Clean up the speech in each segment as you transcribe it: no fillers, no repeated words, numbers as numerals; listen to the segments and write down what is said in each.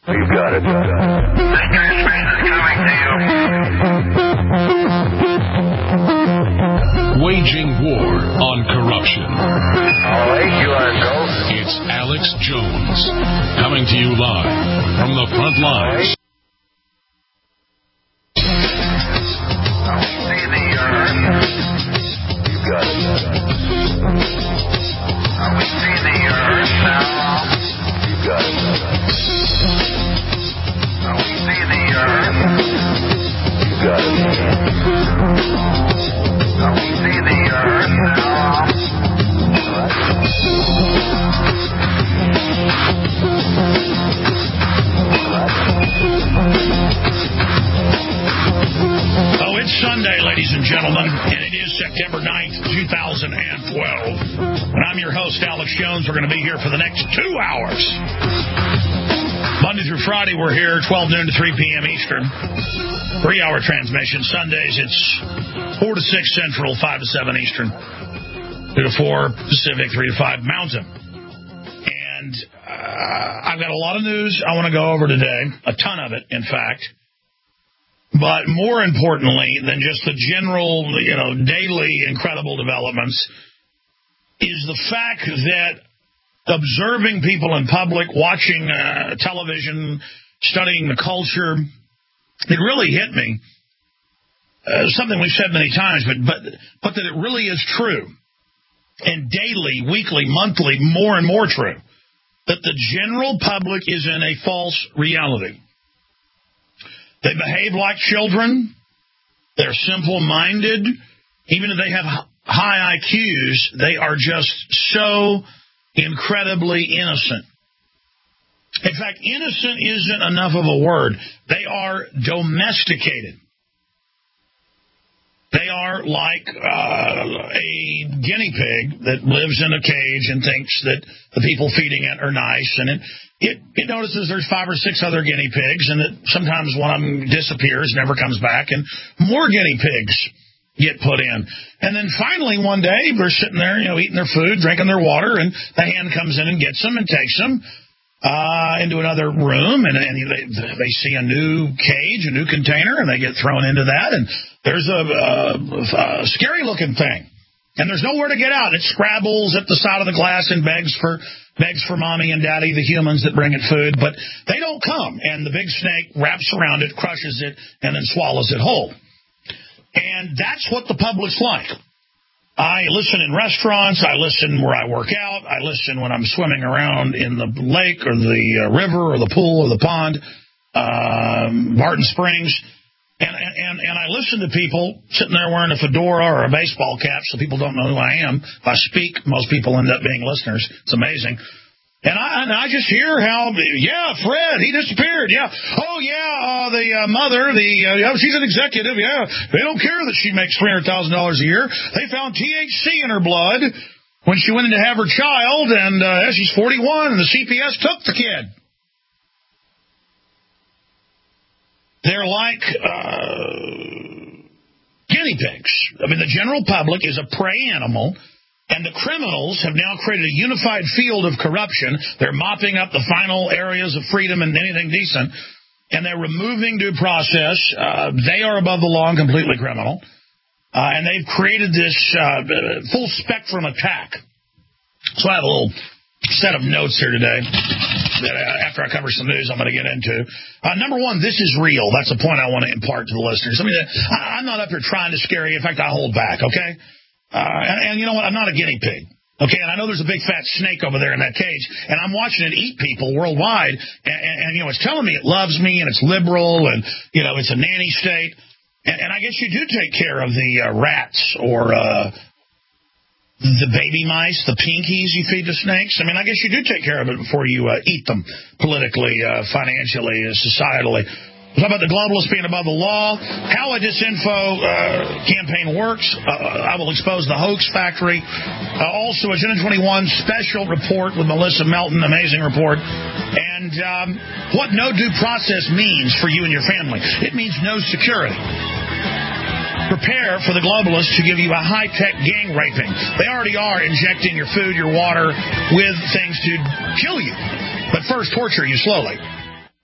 You got it. Waging war on corruption. All right, you are go. It's Alex Jones coming to you live from the front lines. You got it. We see the earth now. You got it. We see the earth. You got it. We see the earth now. Oh, it's Sunday, ladies and gentlemen, and it is September 9th, 2012. And I'm your host, Alex Jones. We're going to be here for the next 2 hours. Monday through Friday, we're here 12 noon to 3 p.m. Eastern. 3-hour transmission. Sundays, it's 4 to 6 Central, 5 to 7 Eastern, 2 to 4 Pacific, 3 to 5 Mountain. And I've got a lot of news I want to go over today, a ton of it, in fact. But more importantly than just the general, daily incredible developments is the fact that observing people in public, watching television, studying the culture, it really hit me. Something we've said many times, but that it really is true. And daily, weekly, monthly, more and more true. That the general public is in a false reality. They behave like children. They're simple-minded. Even if they have high IQs, they are just so incredibly innocent. In fact, innocent isn't enough of a word. They are domesticated. They are like a guinea pig that lives in a cage and thinks that the people feeding it are nice. And it notices there's 5 or 6 other guinea pigs, and that sometimes one of them disappears, never comes back, and more guinea pigs get put in. And then finally one day they're sitting there, eating their food, drinking their water, and the hand comes in and gets them and takes them into another room, and they see a new cage, a new container, and they get thrown into that, and there's a scary-looking thing, and there's nowhere to get out. It scrabbles at the side of the glass and begs for mommy and daddy, the humans that bring it food, but they don't come, and the big snake wraps around it, crushes it, and then swallows it whole. And that's what the public's like. I listen in restaurants, I listen where I work out, I listen when I'm swimming around in the lake or the river or the pool or the pond, Barton Springs, and I listen to people sitting there wearing a fedora or a baseball cap so people don't know who I am. If I speak, most people end up being listeners. It's amazing. And I just hear how, Fred, he disappeared. Yeah. Oh, yeah, the mother, she's an executive. Yeah. They don't care that she makes $300,000 a year. They found THC in her blood when she went in to have her child, and she's 41, and the CPS took the kid. They're like guinea pigs. I mean, the general public is a prey animal. And the criminals have now created a unified field of corruption. They're mopping up the final areas of freedom and anything decent. And they're removing due process. They are above the law and completely criminal. And they've created this full spectrum attack. So I have a little set of notes here today that after I cover some news I'm going to get into. Number one, this is real. That's the point I want to impart to the listeners. I mean, I'm not up here trying to scare you. In fact, I hold back, okay? And you know what? I'm not a guinea pig. Okay, and I know there's a big fat snake over there in that cage, and I'm watching it eat people worldwide, and it's telling me it loves me, and it's liberal, and, it's a nanny state. And I guess you do take care of the rats or the baby mice, the pinkies you feed to snakes. I mean, I guess you do take care of it before you eat them politically, financially, societally. We'll talk about the globalists being above the law, how a disinfo campaign works. I will expose the hoax factory. Also, Agenda 21 special report with Melissa Melton, amazing report. And what no due process means for you and your family. It means no security. Prepare for the globalists to give you a high-tech gang raping. They already are injecting your food, your water with things to kill you. But first, torture you slowly.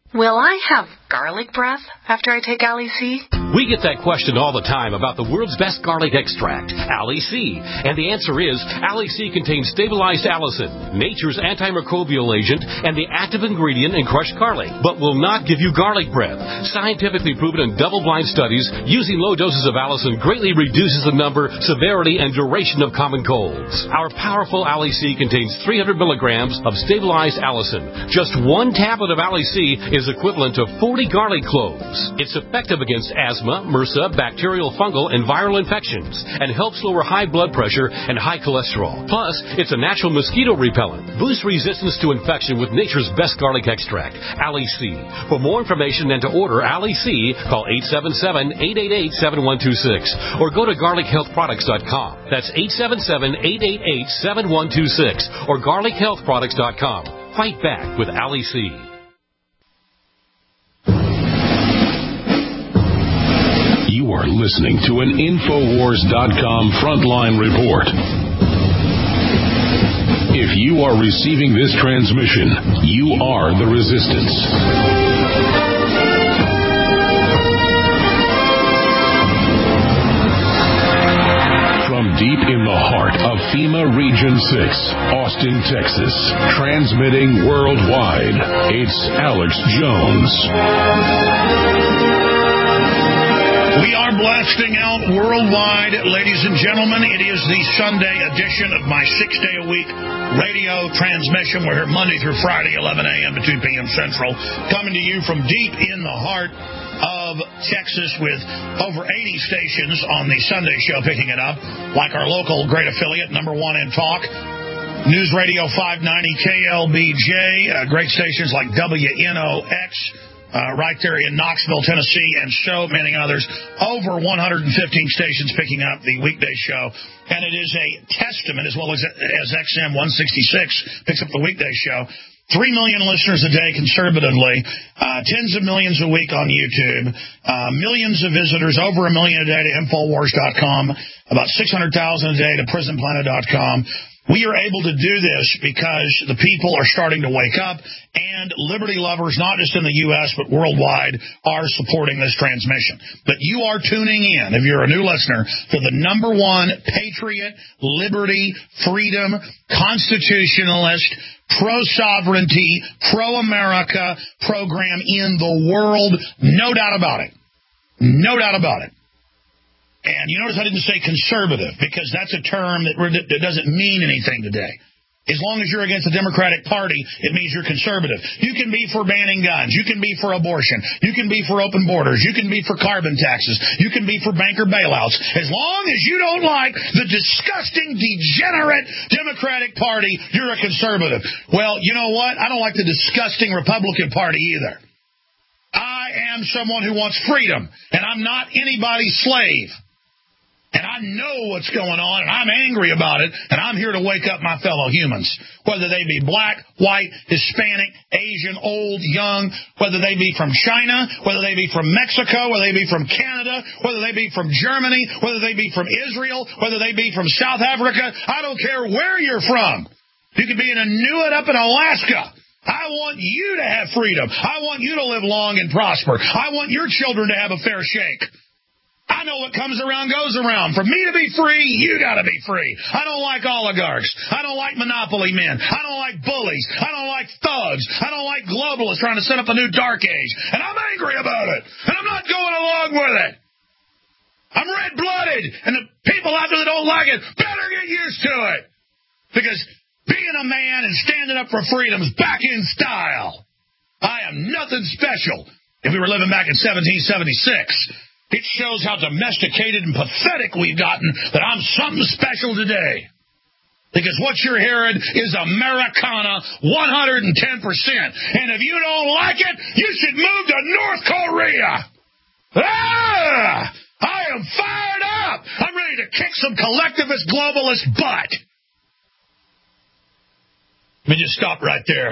Will I have garlic breath after I take Ali C? We get that question all the time about the world's best garlic extract, Ali C. And the answer is, Ali C contains stabilized allicin, nature's antimicrobial agent, and the active ingredient in crushed garlic, but will not give you garlic breath. Scientifically proven in double-blind studies, using low doses of allicin greatly reduces the number, severity, and duration of common colds. Our powerful Ali C contains 300 milligrams of stabilized allicin. Just one tablet of Ali C is equivalent to 40 garlic cloves. It's effective against asthma, MRSA, bacterial, fungal, and viral infections, and helps lower high blood pressure and high cholesterol. Plus, it's a natural mosquito repellent. Boost resistance to infection with nature's best garlic extract, Ali C. For more information and to order Ali C, call 877-888-7126 or go to garlichealthproducts.com. That's 877-888-7126 or garlichealthproducts.com. Fight back with Ali C. You are listening to an Infowars.com frontline report. If you are receiving this transmission, you are the resistance. From deep in the heart of FEMA Region 6, Austin, Texas, transmitting worldwide, it's Alex Jones. We are blasting out worldwide, ladies and gentlemen. It is the Sunday edition of my 6-day-a-week radio transmission. We're here Monday through Friday, 11 a.m. to 2 p.m. Central, coming to you from deep in the heart of Texas with over 80 stations on the Sunday show picking it up, like our local great affiliate, number one in talk, News Radio 590 KLBJ, great stations like WNOX, right there in Knoxville, Tennessee, and so many others. Over 115 stations picking up the weekday show. And it is a testament, as well as XM 166 picks up the weekday show. 3 million listeners a day conservatively, tens of millions a week on YouTube, millions of visitors, over 1 million a day to Infowars.com, about 600,000 a day to PrisonPlanet.com. We are able to do this because the people are starting to wake up, and liberty lovers, not just in the U.S., but worldwide, are supporting this transmission. But you are tuning in, if you're a new listener, to the number one patriot, liberty, freedom, constitutionalist, pro-sovereignty, pro-America program in the world. No doubt about it. No doubt about it. And you notice I didn't say conservative, because that's a term that doesn't mean anything today. As long as you're against the Democratic Party, it means you're conservative. You can be for banning guns. You can be for abortion. You can be for open borders. You can be for carbon taxes. You can be for banker bailouts. As long as you don't like the disgusting, degenerate Democratic Party, you're a conservative. Well, you know what? I don't like the disgusting Republican Party either. I am someone who wants freedom, and I'm not anybody's slave. And I know what's going on, and I'm angry about it, and I'm here to wake up my fellow humans, whether they be black, white, Hispanic, Asian, old, young, whether they be from China, whether they be from Mexico, whether they be from Canada, whether they be from Germany, whether they be from Israel, whether they be from South Africa. I don't care where you're from. You could be in Inuit up in Alaska. I want you to have freedom. I want you to live long and prosper. I want your children to have a fair shake. I know what comes around goes around. For me to be free, you got to be free. I don't like oligarchs. I don't like monopoly men. I don't like bullies. I don't like thugs. I don't like globalists trying to set up a new dark age. And I'm angry about it. And I'm not going along with it. I'm red-blooded. And the people out there that don't like it better get used to it. Because being a man and standing up for freedom is back in style. I am nothing special. If we were living back in 1776... it shows how domesticated and pathetic we've gotten that I'm something special today. Because what you're hearing is Americana 110%. And if you don't like it, you should move to North Korea. I am fired up. I'm ready to kick some collectivist globalist butt. Let me just stop right there.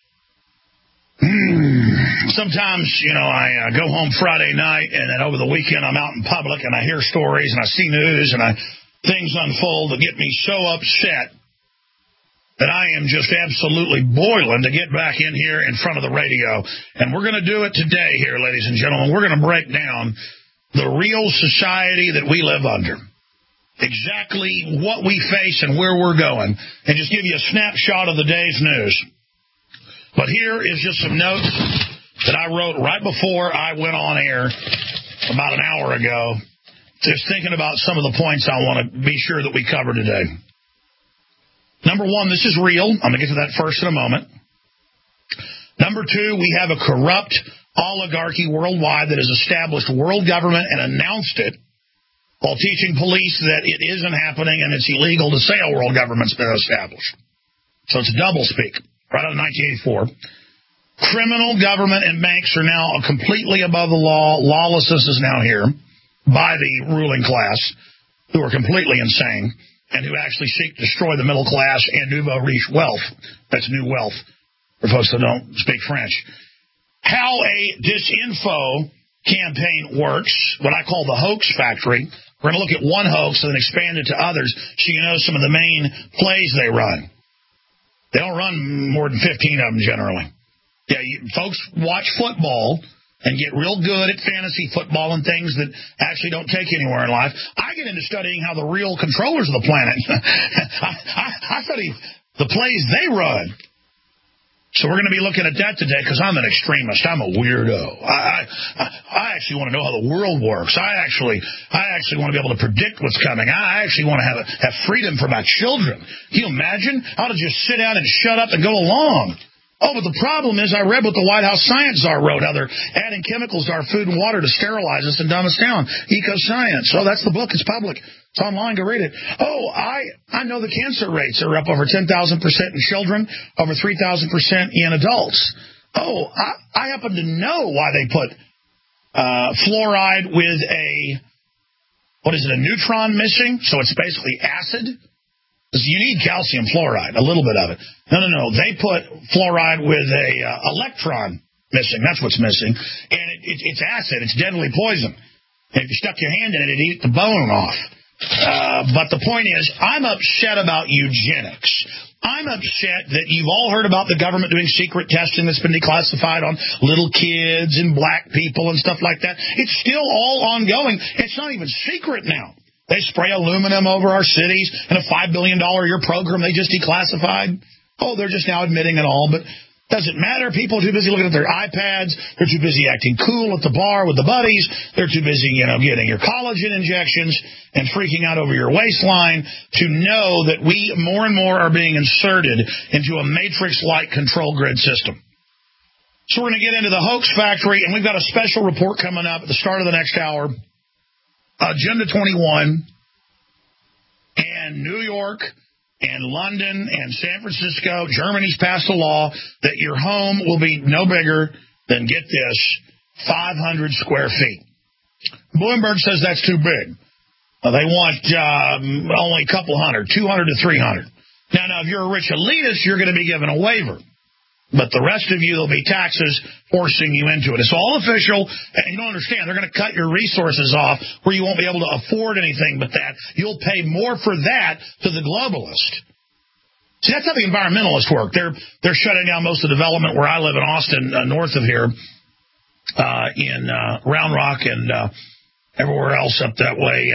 Sometimes, I go home Friday night, and then over the weekend I'm out in public, and I hear stories, and I see news, and things unfold that get me so upset that I am just absolutely boiling to get back in here in front of the radio. And we're going to do it today here, ladies and gentlemen. We're going to break down the real society that we live under. Exactly what we face and where we're going. And just give you a snapshot of the day's news. But here is just some notes that I wrote right before I went on air about an hour ago. Just thinking about some of the points I want to be sure that we cover today. Number one, this is real. I'm going to get to that first in a moment. Number two, we have a corrupt oligarchy worldwide that has established world government and announced it while teaching police that it isn't happening and it's illegal to say a world government's been established. So it's doublespeak, right out of 1984. Criminal government and banks are now completely above the law. Lawlessness is now here by the ruling class, who are completely insane and who actually seek to destroy the middle class and nouveau riche wealth. That's new wealth for folks that don't speak French. How a disinfo campaign works, what I call the hoax factory. We're going to look at one hoax and then expand it to others so you know some of the main plays they run. They don't run more than 15 of them generally. Yeah, folks watch football and get real good at fantasy football and things that actually don't take anywhere in life. I get into studying how the real controllers of the planet, I study the plays they run. So we're going to be looking at that today because I'm an extremist. I'm a weirdo. I actually want to know how the world works. I actually want to be able to predict what's coming. I actually want to have freedom for my children. Can you imagine? I ought to just sit down and shut up and go along. Oh, but the problem is I read what the White House science czar wrote, how they're adding chemicals to our food and water to sterilize us and dumb us down. Eco-science. Oh, that's the book. It's public. It's online. Go read it. Oh, I know the cancer rates are up over 10,000% in children, over 3,000% in adults. Oh, I happen to know why they put fluoride with a neutron missing? So it's basically acid. You need calcium fluoride, a little bit of it. No. They put fluoride with a electron missing. That's what's missing. And it's acid. It's deadly poison. And if you stuck your hand in it, it'd eat the bone off. But the point is, I'm upset about eugenics. I'm upset that you've all heard about the government doing secret testing that's been declassified on little kids and black people and stuff like that. It's still all ongoing. It's not even secret now. They spray aluminum over our cities in a $5 billion a year program they just declassified. Oh, they're just now admitting it all, but doesn't matter. People are too busy looking at their iPads. They're too busy acting cool at the bar with the buddies. They're too busy, getting your collagen injections and freaking out over your waistline to know that we more and more are being inserted into a matrix-like control grid system. So we're going to get into the hoax factory, and we've got a special report coming up at the start of the next hour. Agenda 21 and New York and London and San Francisco, Germany's passed a law that your home will be no bigger than, get this, 500 square feet. Bloomberg says that's too big. They want only a couple hundred, 200 to 300. Now, if you're a rich elitist, you're going to be given a waiver. But the rest of you, there'll be taxes forcing you into it. It's all official, and you don't understand. They're going to cut your resources off where you won't be able to afford anything but that. You'll pay more for that to the globalist. See, that's how the environmentalists work. They're shutting down most of the development where I live in Austin, north of here, in Round Rock and everywhere else up that way.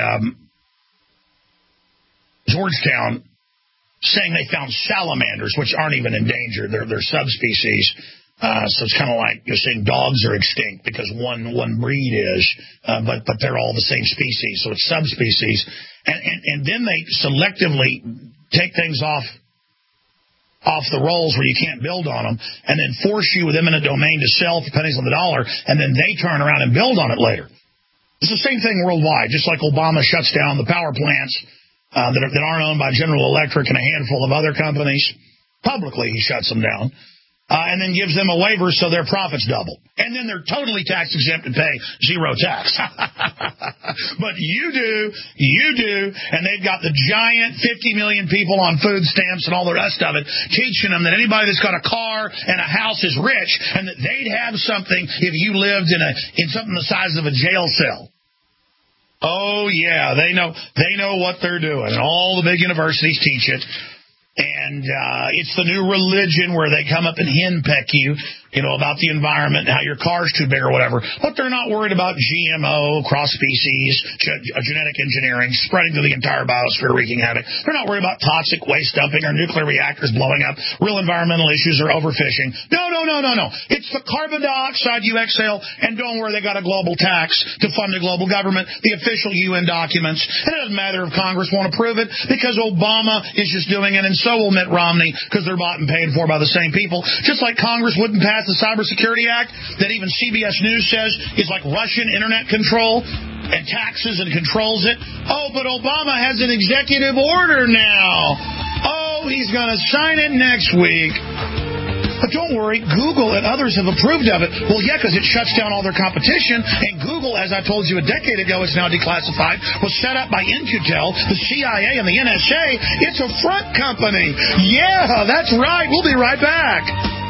Georgetown, saying they found salamanders, which aren't even endangered. They're subspecies. So it's kind of like you're saying dogs are extinct because one breed is, but they're all the same species. So it's subspecies. And then they selectively take things off the rolls where you can't build on them and then force you with eminent domain to sell for pennies on the dollar, and then they turn around and build on it later. It's the same thing worldwide, just like Obama shuts down the power plants that aren't owned by General Electric and a handful of other companies. Publicly, he shuts them down. And then gives them a waiver so their profits double. And then they're totally tax exempt and pay zero tax. But you do, and they've got the giant 50 million people on food stamps and all the rest of it, teaching them that anybody that's got a car and a house is rich, and that they'd have something if you lived in something the size of a jail cell. Oh, yeah, they know what they're doing, and all the big universities teach it. And it's the new religion where they come up and henpeck you, about the environment, how your car's too big or whatever. But they're not worried about GMO, cross-species, genetic engineering, spreading to the entire biosphere, wreaking havoc. They're not worried about toxic waste dumping or nuclear reactors blowing up, real environmental issues or overfishing. No. It's the carbon dioxide you exhale, and don't worry, they got a global tax to fund the global government, the official UN documents. And it doesn't matter if Congress won't approve it, because Obama is just doing it, and so will Mitt Romney, because they're bought and paid for by the same people. Just like Congress wouldn't pass the Cybersecurity Act that even CBS News says is like Russian internet control and taxes and controls it. Oh, but Obama has an executive order now. Oh, he's going to sign it next week. But don't worry, Google and others have approved of it. Well, yeah, because it shuts down all their competition. And Google, as I told you a decade ago, is now declassified, was set up by Incutel, the CIA, and the NSA. It's a front company. Yeah, that's right. We'll be right back.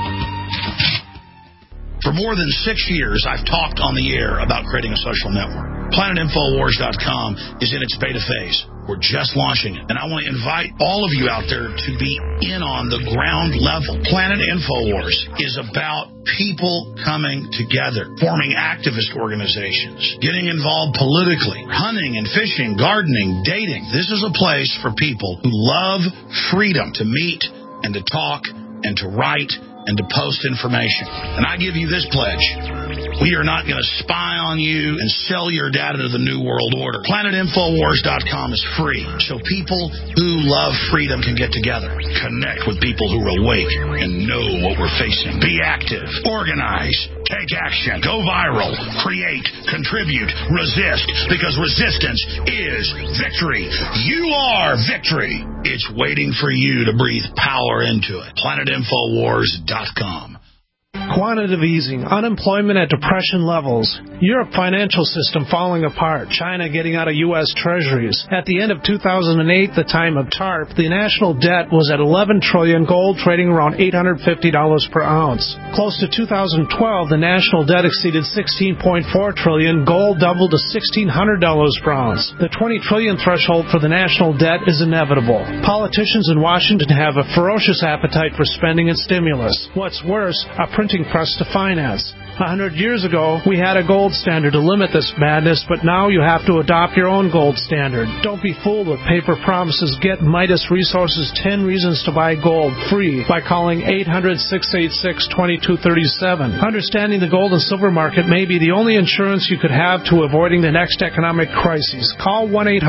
For more than 6 years, I've talked on the air about creating a social network. PlanetInfoWars.com is in its beta phase. We're just launching it. And I want to invite all of you out there to be in on the ground level. Planet InfoWars is about people coming together, forming activist organizations, getting involved politically, hunting and fishing, gardening, dating. This is a place for people who love freedom to meet and to talk and to write and to post information. And I give you this pledge. We are not going to spy on you and sell your data to the New World Order. PlanetInfoWars.com is free, so people who love freedom can get together, connect with people who are awake and know what we're facing. Be active, organize, take action, go viral, create, contribute, resist, because resistance is victory. You are victory. It's waiting for you to breathe power into it. PlanetInfoWars.com. Quantitative easing, unemployment at depression levels, Europe financial system falling apart, China getting out of U.S. treasuries. At the end of 2008, the time of TARP, the national debt was at $11 trillion, gold trading around $850 per ounce. Close to 2012, the national debt exceeded $16.4 trillion, gold doubled to $1,600 per ounce. The $20 trillion threshold for the national debt is inevitable. Politicians in Washington have a ferocious appetite for spending and stimulus. What's worse, a printing press to finance. 100 years ago, we had a gold standard to limit this madness, but now you have to adopt your own gold standard. Don't be fooled with paper promises. Get Midas Resources 10 Reasons to Buy Gold free by calling 800-686-2237. Understanding the gold and silver market may be the only insurance you could have to avoiding the next economic crisis. Call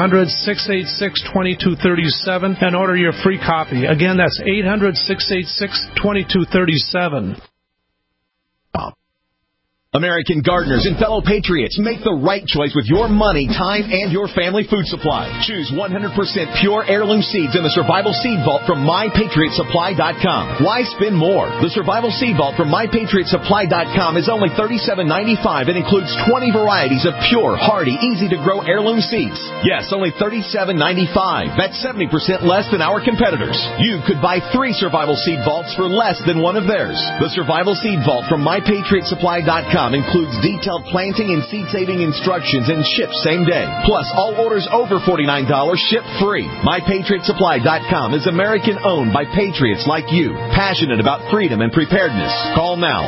1-800-686-2237 and order your free copy. Again, that's 800-686-2237. American gardeners and fellow patriots, make the right choice with your money, time, and your family food supply. Choose 100% pure heirloom seeds in the Survival Seed Vault from MyPatriotSupply.com. Why spend more? The Survival Seed Vault from MyPatriotSupply.com is only $37.95 and includes 20 varieties of pure, hardy, easy-to-grow heirloom seeds. Yes, only $37.95. That's 70% less than our competitors. You could buy 3 Survival Seed Vaults for less than one of theirs. The Survival Seed Vault from MyPatriotSupply.com includes detailed planting and seed-saving instructions and ships same day. Plus, all orders over $49 ship free. MyPatriotSupply.com is American-owned by patriots like you, passionate about freedom and preparedness. Call now,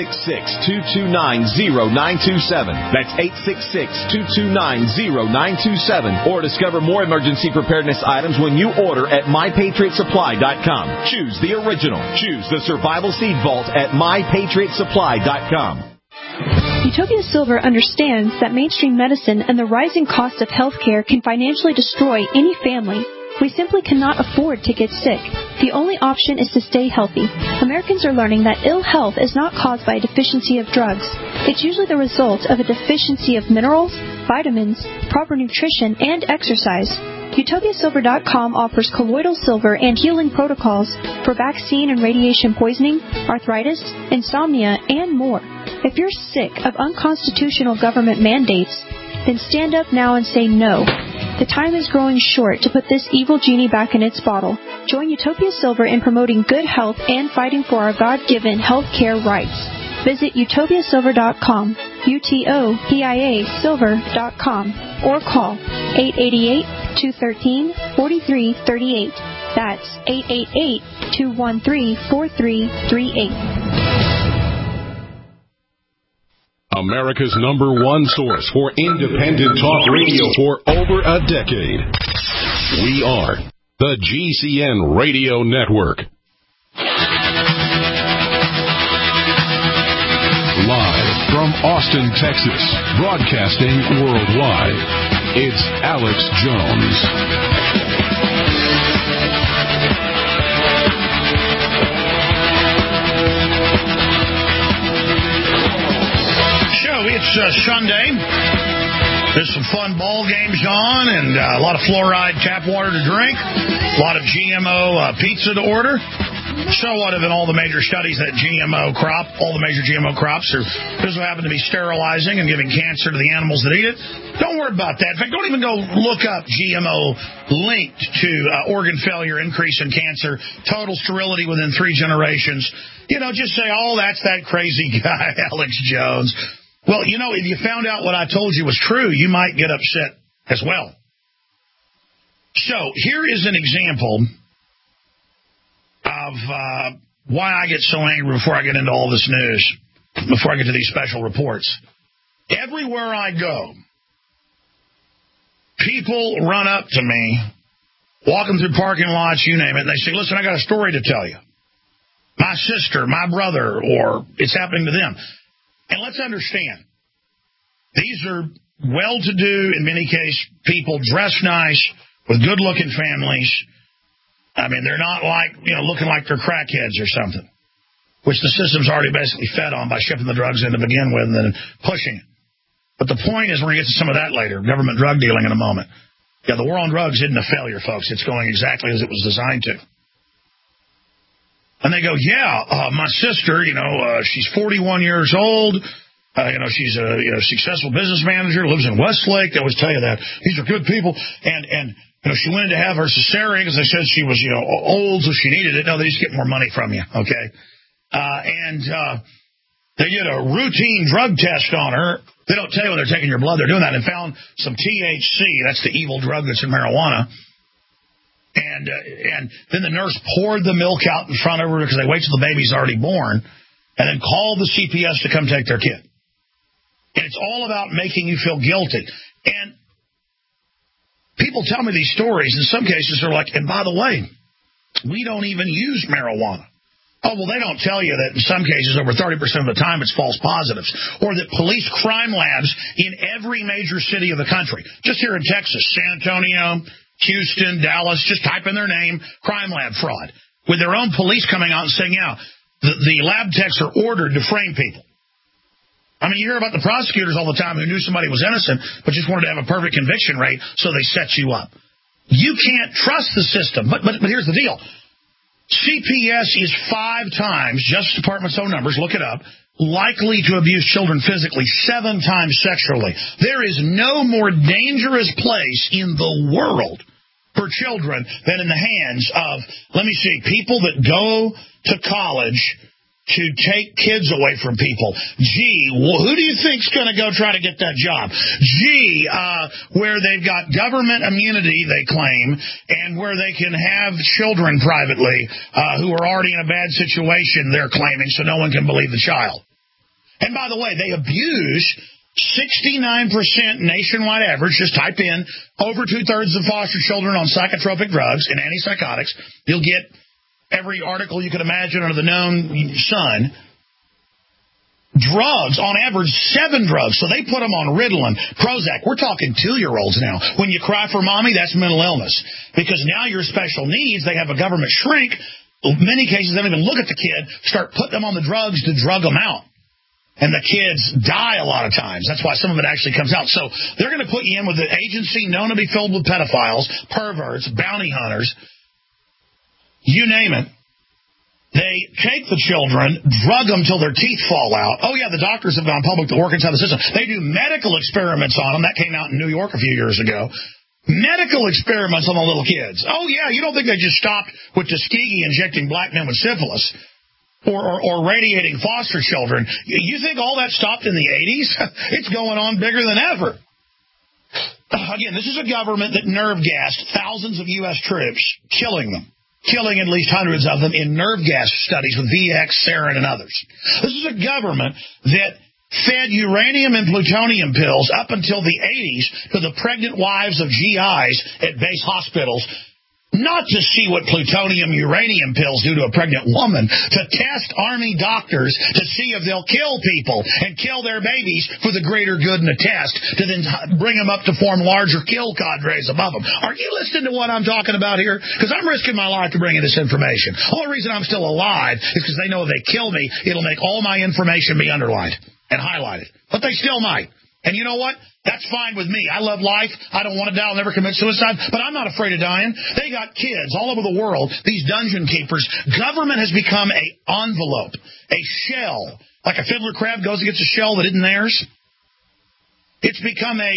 866-229-0927. That's 866-229-0927. Or discover more emergency preparedness items when you order at MyPatriotSupply.com. Choose the original. Choose the Survival Seed Vault at MyPatriotSupply.com. Utopia Silver understands that mainstream medicine and the rising cost of health care can financially destroy any family. We simply cannot afford to get sick. The only option is to stay healthy. Americans are learning that ill health is not caused by a deficiency of drugs. It's usually the result of a deficiency of minerals, vitamins, proper nutrition, and exercise. UtopiaSilver.com offers colloidal silver and healing protocols for vaccine and radiation poisoning, arthritis, insomnia, and more. If you're sick of unconstitutional government mandates, then stand up now and say no. The time is growing short to put this evil genie back in its bottle. Join Utopia Silver in promoting good health and fighting for our God-given health care rights. Visit UtopiaSilver.com, UTOPIA Silver.com, or call 888-213-4338. That's 888-213-4338. America's #1 source for independent talk radio for over a decade. We are the GCN Radio Network. Live from Austin, Texas, broadcasting worldwide, it's Alex Jones. It's Sunday. There's some fun ball games on and a lot of fluoride tap water to drink, a lot of GMO pizza to order. So what have in all the major studies that all the major GMO crops are just happen to be sterilizing and giving cancer to the animals that eat it? Don't worry about that. In fact, don't even go look up GMO linked to organ failure, increase in cancer, total sterility within 3 generations. Just say, oh, that's that crazy guy, Alex Jones. Well, if you found out what I told you was true, you might get upset as well. So here is an example of why I get so angry before I get into all this news, before I get to these special reports. Everywhere I go, people run up to me, walking through parking lots, you name it, and they say, listen, I got a story to tell you. My sister, my brother, or it's happening to them. And let's understand, these are well-to-do, in many cases, people dressed nice, with good-looking families. I mean, they're not like, looking like they're crackheads or something, which the system's already basically fed on by shipping the drugs in to begin with and then pushing it. But the point is, we're going to get to some of that later, government drug dealing in a moment. Yeah, the war on drugs isn't a failure, folks. It's going exactly as it was designed to. And they go, my sister, she's 41 years old. She's a successful business manager, lives in Westlake. They always tell you that. These are good people. And she went in to have her cesarean because they said she was, old, so she needed it. No, they just get more money from you, okay? They did a routine drug test on her. They don't tell you when they're taking your blood. They're doing that and found some THC. That's the evil drug that's in marijuana. And then the nurse poured the milk out in front of her because they wait till the baby's already born and then called the CPS to come take their kid. And it's all about making you feel guilty. And people tell me these stories. In some cases, they're like, and by the way, we don't even use marijuana. Oh, well, they don't tell you that in some cases, over 30% of the time, it's false positives. Or that police crime labs in every major city of the country, just here in Texas, San Antonio, Houston, Dallas, just type in their name, crime lab fraud, with their own police coming out and saying, the lab techs are ordered to frame people. I mean, you hear about the prosecutors all the time who knew somebody was innocent, but just wanted to have a perfect conviction rate, so they set you up. You can't trust the system. But here's the deal. CPS is 5 times, Justice Department's own numbers, look it up, likely to abuse children physically, 7 times sexually. There is no more dangerous place in the world for children than in the hands of, people that go to college to take kids away from people. Who do you think's going to go try to get that job? Where they've got government immunity, they claim, and where they can have children privately who are already in a bad situation, they're claiming, so no one can believe the child. And by the way, they abuse 69% nationwide average. Just type in over 2/3 of foster children on psychotropic drugs and antipsychotics. You'll get every article you could imagine under the known sun. Drugs, on average, 7 drugs. So they put them on Ritalin, Prozac. We're talking 2-year-olds now. When you cry for mommy, that's mental illness. Because now your special needs, they have a government shrink. In many cases, they don't even look at the kid, start putting them on the drugs to drug them out. And the kids die a lot of times. That's why some of it actually comes out. So they're going to put you in with an agency known to be filled with pedophiles, perverts, bounty hunters, you name it. They take the children, drug them till their teeth fall out. Oh, yeah, the doctors have gone public to work inside the system. They do medical experiments on them. That came out in New York a few years ago. Medical experiments on the little kids. Oh, yeah, you don't think they just stopped with Tuskegee injecting black men with syphilis or radiating foster children. You think all that stopped in the 80s? It's going on bigger than ever. Again, this is a government that nerve gassed thousands of U.S. troops, killing them. killing at least hundreds of them in nerve gas studies with VX, sarin, and others. This is a government that fed uranium and plutonium pills up until the 80s to the pregnant wives of GIs at base hospitals, not to see what plutonium-uranium pills do to a pregnant woman, to test Army doctors to see if they'll kill people and kill their babies for the greater good in a test, to then bring them up to form larger kill cadres above them. Are you listening to what I'm talking about here? Because I'm risking my life to bring you this information. The only reason I'm still alive is because they know if they kill me, it'll make all my information be underlined and highlighted. But they still might. And you know what? That's fine with me. I love life. I don't want to die. I'll never commit suicide. But I'm not afraid of dying. They got kids all over the world, these dungeon keepers. Government has become an envelope, a shell. Like a fiddler crab goes and gets a shell that isn't theirs. It's become a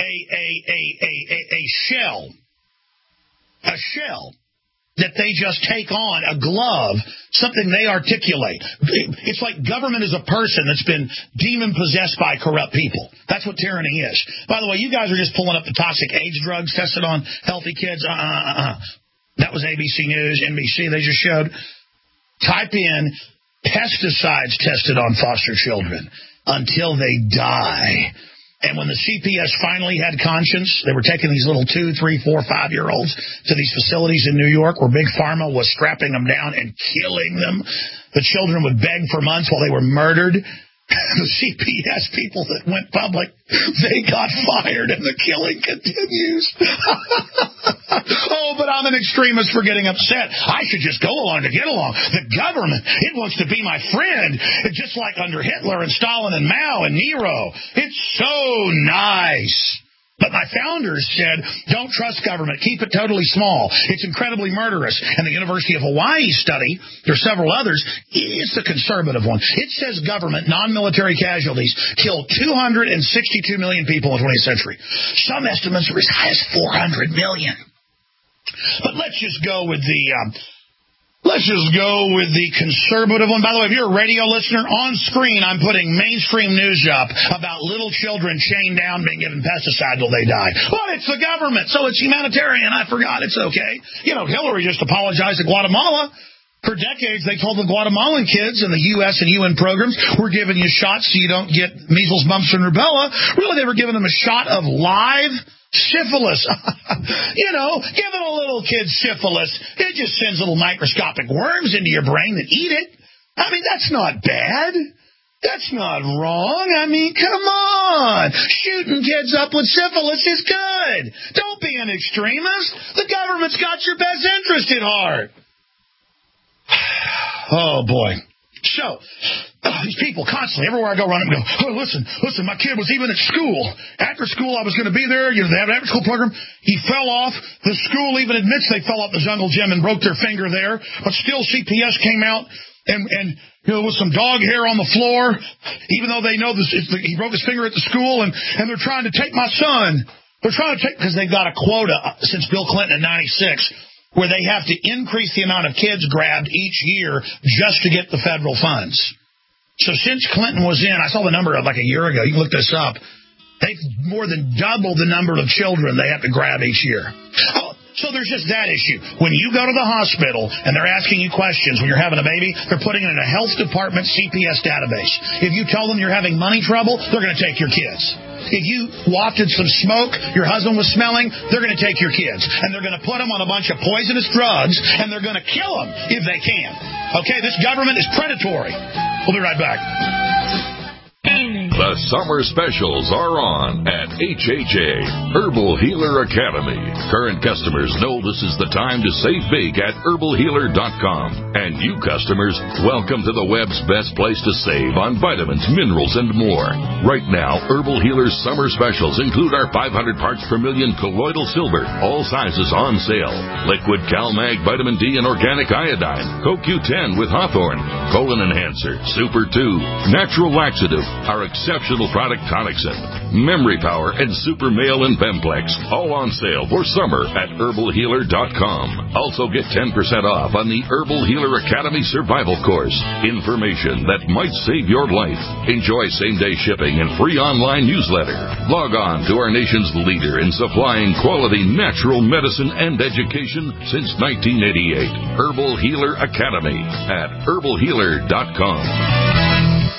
shell. A shell that they just take on, a glove, something they articulate. It's like government is a person that's been demon-possessed by corrupt people. That's what tyranny is. By the way, you guys are just pulling up the toxic AIDS drugs tested on healthy kids. That was ABC News, NBC, they just showed. Type in pesticides tested on foster children until they die. And when the CPS finally had conscience, they were taking these little 2, 3, 4, 5-year-olds to these facilities in New York where Big Pharma was strapping them down and killing them. The children would beg for months while they were murdered. The CPS people that went public, they got fired and the killing continues. Oh, but I'm an extremist for getting upset. I should just go along to get along. The government, it wants to be my friend. It's just like under Hitler and Stalin and Mao and Nero. It's so nice. But my founders said, don't trust government. Keep it totally small. It's incredibly murderous. And the University of Hawaii study, there are several others, it's the conservative one. It says government, non-military casualties, killed 262 million people in the 20th century. Some estimates are as high as 400 million. But let's just go with the conservative one. By the way, if you're a radio listener, on screen I'm putting mainstream news up about little children chained down being given pesticide till they die. Well, it's the government, so it's humanitarian. I forgot. It's okay. You know, Hillary just apologized to Guatemala. For decades, they told the Guatemalan kids in the U.S. and UN programs, we're giving you shots so you don't get measles, mumps, and rubella. Really, they were giving them a shot of live syphilis. You know, giving a little kid syphilis, it just sends little microscopic worms into your brain that eat it. I mean, that's not bad. That's not wrong. I mean, come on. Shooting kids up with syphilis is good. Don't be an extremist. The government's got your best interest at heart. Oh, boy. So, these people constantly, everywhere I go around and go, oh, listen, my kid was even at school. After school, I was going to be there. You know, they have an after-school program. He fell off. The school even admits they fell off the jungle gym and broke their finger there. But still, CPS came out and you know, with some dog hair on the floor, even though they know he broke his finger at the school, and they're trying to take my son. They're trying to take, because they've got a quota since Bill Clinton in 96, where they have to increase the amount of kids grabbed each year just to get the federal funds. So since Clinton was in, I saw the number like a year ago. You can look this up. They've more than doubled the number of children they have to grab each year. Oh, so there's just that issue. When you go to the hospital and they're asking you questions when you're having a baby, they're putting it in a health department CPS database. If you tell them you're having money trouble, they're going to take your kids. If you wafted some smoke your husband was smelling, they're going to take your kids. And they're going to put them on a bunch of poisonous drugs, and they're going to kill them if they can. Okay, this government is predatory. We'll be right back. The summer specials are on at HHA, Herbal Healer Academy. Current customers know this is the time to save big at herbalhealer.com. And new customers, welcome to the web's best place to save on vitamins, minerals, and more. Right now, Herbal Healer's summer specials include our 500 parts per million colloidal silver, all sizes on sale. Liquid CalMag Vitamin D and Organic Iodine, CoQ10 with Hawthorne, Colon Enhancer, Super 2, Natural Laxative, our exceptional product Tonicsyn, Memory Power, and Super Male and Bemplex, all on sale for summer at herbalhealer.com. Also get 10% off on the Herbal Healer Academy Survival Course. Information that might save your life. Enjoy same-day shipping and free online newsletter. Log on to our nation's leader in supplying quality natural medicine and education since 1988. Herbal Healer Academy at herbalhealer.com.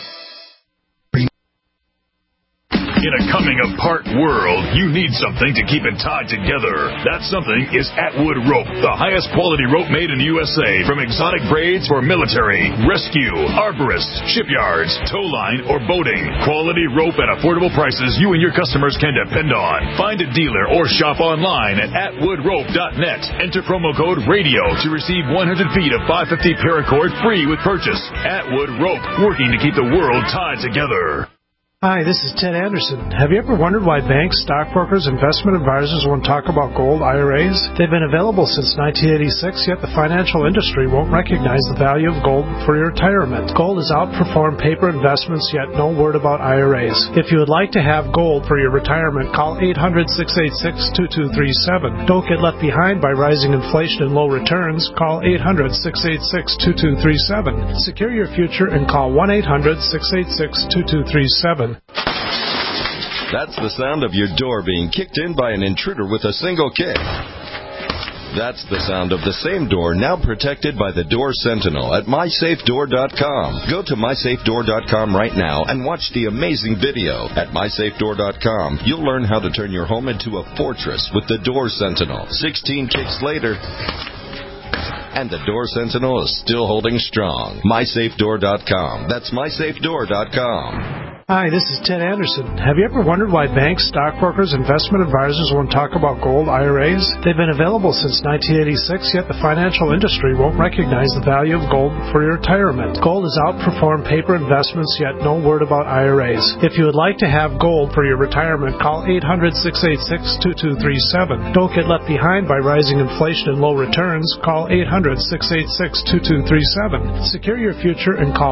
In a coming-apart world, you need something to keep it tied together. That something is Atwood Rope, the highest quality rope made in the USA, from exotic braids for military, rescue, arborists, shipyards, tow line, or boating. Quality rope at affordable prices you and your customers can depend on. Find a dealer or shop online at atwoodrope.net. Enter promo code RADIO to receive 100 feet of 550 paracord free with purchase. Atwood Rope, working to keep the world tied together. Hi, this is Ted Anderson. Have you ever wondered why banks, stockbrokers, investment advisors won't talk about gold IRAs? They've been available since 1986, yet the financial industry won't recognize the value of gold for your retirement. Gold has outperformed paper investments, yet no word about IRAs. If you would like to have gold for your retirement, call 800-686-2237. Don't get left behind by rising inflation and low returns. Call 800-686-2237. Secure your future and call 1-800-686-2237. That's the sound of your door being kicked in by an intruder with a single kick. That's the sound of the same door now protected by the Door Sentinel at MySafeDoor.com. Go to MySafeDoor.com right now and watch the amazing video. At MySafeDoor.com, you'll learn how to turn your home into a fortress with the Door Sentinel. 16 kicks later, and the Door Sentinel is still holding strong. MySafeDoor.com. That's MySafeDoor.com. Hi, this is Ted Anderson. Have you ever wondered why banks, stockbrokers, investment advisors won't talk about gold IRAs? They've been available since 1986, yet the financial industry won't recognize the value of gold for your retirement. Gold has outperformed paper investments, yet no word about IRAs. If you would like to have gold for your retirement, call 800-686-2237. Don't get left behind by rising inflation and low returns. Call 800-686-2237. Secure your future and call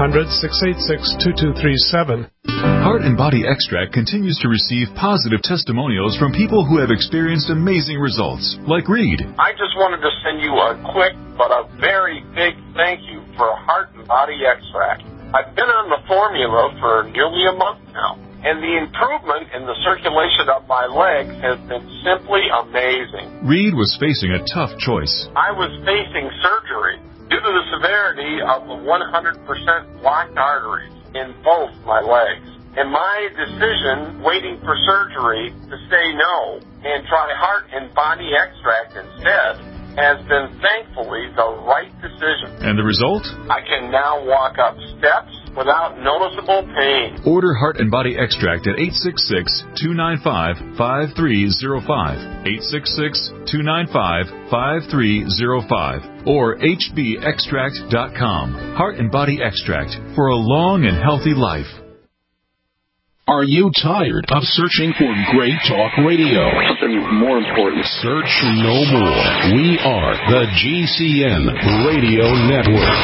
1-800-686-2237. Heart and Body Extract continues to receive positive testimonials from people who have experienced amazing results, like Reed. I just wanted to send you a quick but a very big thank you for Heart and Body Extract. I've been on the formula for nearly a month now, and the improvement in the circulation of my legs has been simply amazing. Reed was facing a tough choice. I was facing surgery due to the severity of the 100% blocked arteries in both my legs. And my decision, waiting for surgery, to say no and try Heart and Body Extract instead, has been thankfully the right decision. And the result? I can now walk up steps without noticeable pain. Order Heart and Body Extract at 866-295-5305, 866-295-5305, or hbextract.com. Heart and Body Extract for a long and healthy life. Are you tired of searching for great talk radio? Something more important. Search no more. We are the GCN Radio Network.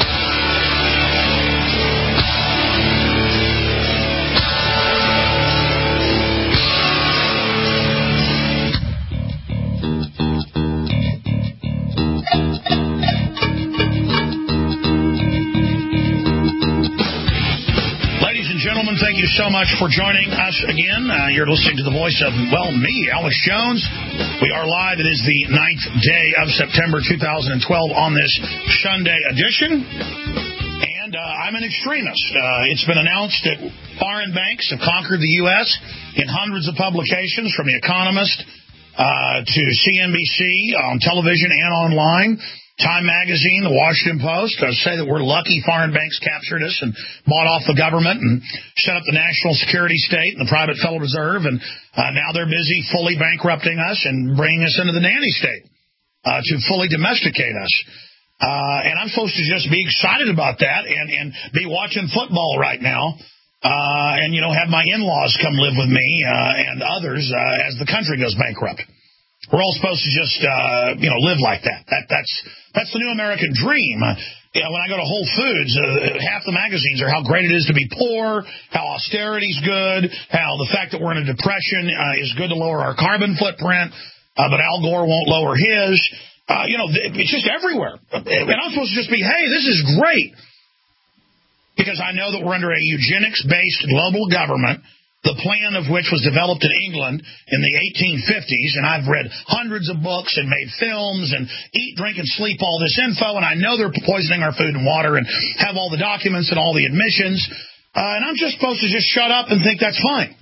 Thank you so much for joining us again. You're listening to the voice of, well, me, Alex Jones. We are live. It is the 9th day of September 2012 on this Sunday edition. And I'm an extremist. It's been announced that foreign banks have conquered the U.S. in hundreds of publications, from The Economist to CNBC on television and online. Time Magazine, The Washington Post say that we're lucky foreign banks captured us and bought off the government and set up the national security state and the private Federal Reserve, and now they're busy fully bankrupting us and bringing us into the nanny state to fully domesticate us. And I'm supposed to just be excited about that and be watching football right now and, you know, have my in-laws come live with me and others as the country goes bankrupt. We're all supposed to just, live like that. That's the new American dream. when I go to Whole Foods, half the magazines are how great it is to be poor, how austerity's good, how the fact that we're in a depression is good to lower our carbon footprint, but Al Gore won't lower his. It's just everywhere. And I'm supposed to just be, hey, this is great. Because I know that we're under a eugenics-based global government, the plan of which was developed in England in the 1850s, and I've read hundreds of books and made films and eat, drink, and sleep all this info, and I know they're poisoning our food and water and have all the documents and all the admissions, and I'm just supposed to just shut up and think that's fine.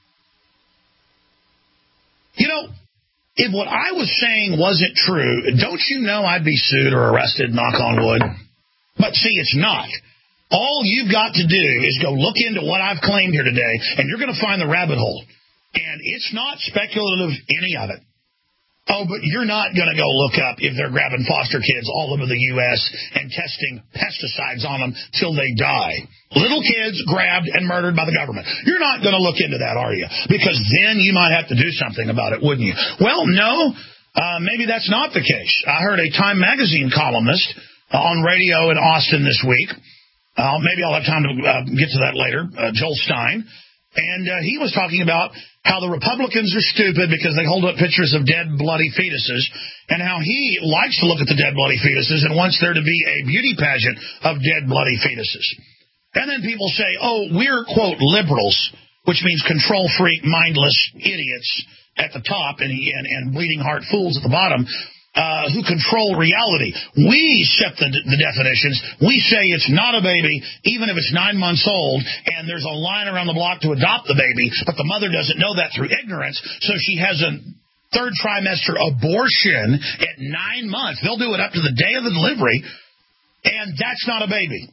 If what I was saying wasn't true, don't you know I'd be sued or arrested, knock on wood? But see, it's not. All you've got to do is go look into what I've claimed here today, and you're going to find the rabbit hole. And it's not speculative, any of it. Oh, but you're not going to go look up if they're grabbing foster kids all over the U.S. and testing pesticides on them till they die. Little kids grabbed and murdered by the government. You're not going to look into that, are you? Because then you might have to do something about it, wouldn't you? Well, no, maybe that's not the case. I heard a Time magazine columnist on radio in Austin this week. Maybe I'll have time to get to that later, Joel Stein. And he was talking about how the Republicans are stupid because they hold up pictures of dead, bloody fetuses, and how he likes to look at the dead, bloody fetuses and wants there to be a beauty pageant of dead, bloody fetuses. And then people say, oh, we're, quote, liberals, which means control freak, mindless idiots at the top and bleeding heart fools at the bottom. Who control reality. We set the definitions. We say it's not a baby, even if it's 9 months old, and there's a line around the block to adopt the baby, but the mother doesn't know that through ignorance, so she has a third trimester abortion at 9 months. They'll do it up to the day of the delivery, and that's not a baby.